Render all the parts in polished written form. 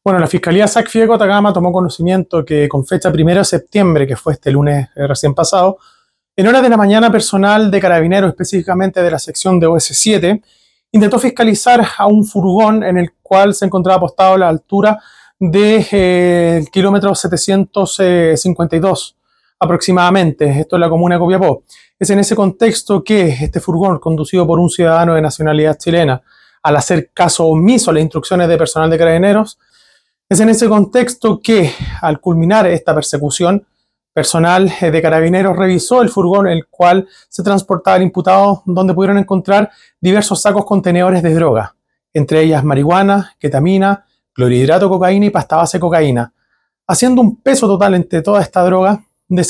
Bueno, la Fiscalía SAC-FIECO Atacama tomó conocimiento que con fecha 1 de septiembre, que fue este lunes recién pasado, en horas de la mañana personal de Carabineros, específicamente de la sección de OS7, intentó fiscalizar a un furgón en el cual se encontraba apostado a la altura del kilómetro 752 aproximadamente. Esto es la comuna de Copiapó. Es en ese contexto que este furgón, conducido por un ciudadano de nacionalidad chilena, al hacer caso omiso a las instrucciones de personal de Carabineros, es en ese contexto que, al culminar esta persecución, personal de Carabineros revisó el furgón en el cual se transportaba el imputado, donde pudieron encontrar diversos sacos contenedores de droga, entre ellas marihuana, ketamina, clorhidrato de cocaína y pasta base de cocaína, haciendo un peso total entre toda esta droga de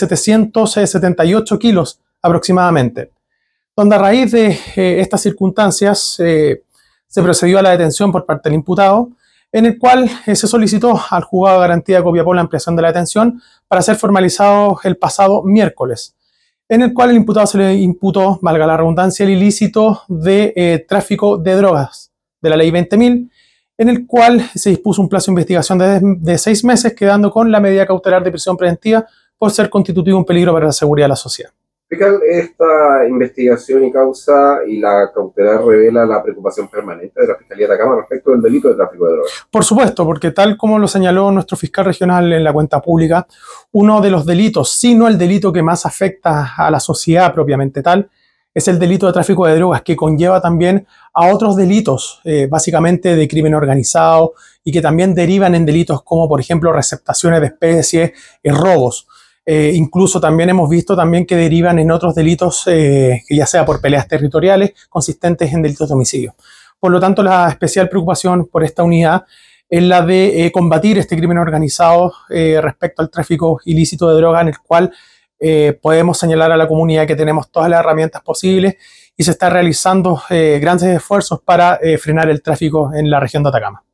778 kilos aproximadamente, donde a raíz de estas circunstancias se procedió a la detención por parte del imputado, en el cual se solicitó al juzgado de garantía de Copiapó la ampliación de la detención para ser formalizado el pasado miércoles, en el cual el imputado se le imputó, valga la redundancia, el ilícito de tráfico de drogas de la ley 20.000, en el cual se dispuso un plazo de investigación de 6 meses, quedando con la medida cautelar de prisión preventiva por ser constitutivo un peligro para la seguridad de la sociedad. Fiscal, esta investigación y causa y la cautelar revela la preocupación permanente de la Fiscalía de Atacama respecto del delito de tráfico de drogas. Por supuesto, porque tal como lo señaló nuestro fiscal regional en la cuenta pública, uno de los delitos, si no el delito que más afecta a la sociedad propiamente tal, es el delito de tráfico de drogas, que conlleva también a otros delitos, básicamente de crimen organizado, y que también derivan en delitos como, por ejemplo, receptaciones de especies, robos. Incluso también hemos visto también que derivan en otros delitos, que ya sea por peleas territoriales, consistentes en delitos de homicidio. Por lo tanto, la especial preocupación por esta unidad es la de combatir este crimen organizado respecto al tráfico ilícito de droga, en el cual podemos señalar a la comunidad que tenemos todas las herramientas posibles y se está realizando grandes esfuerzos para frenar el tráfico en la región de Atacama.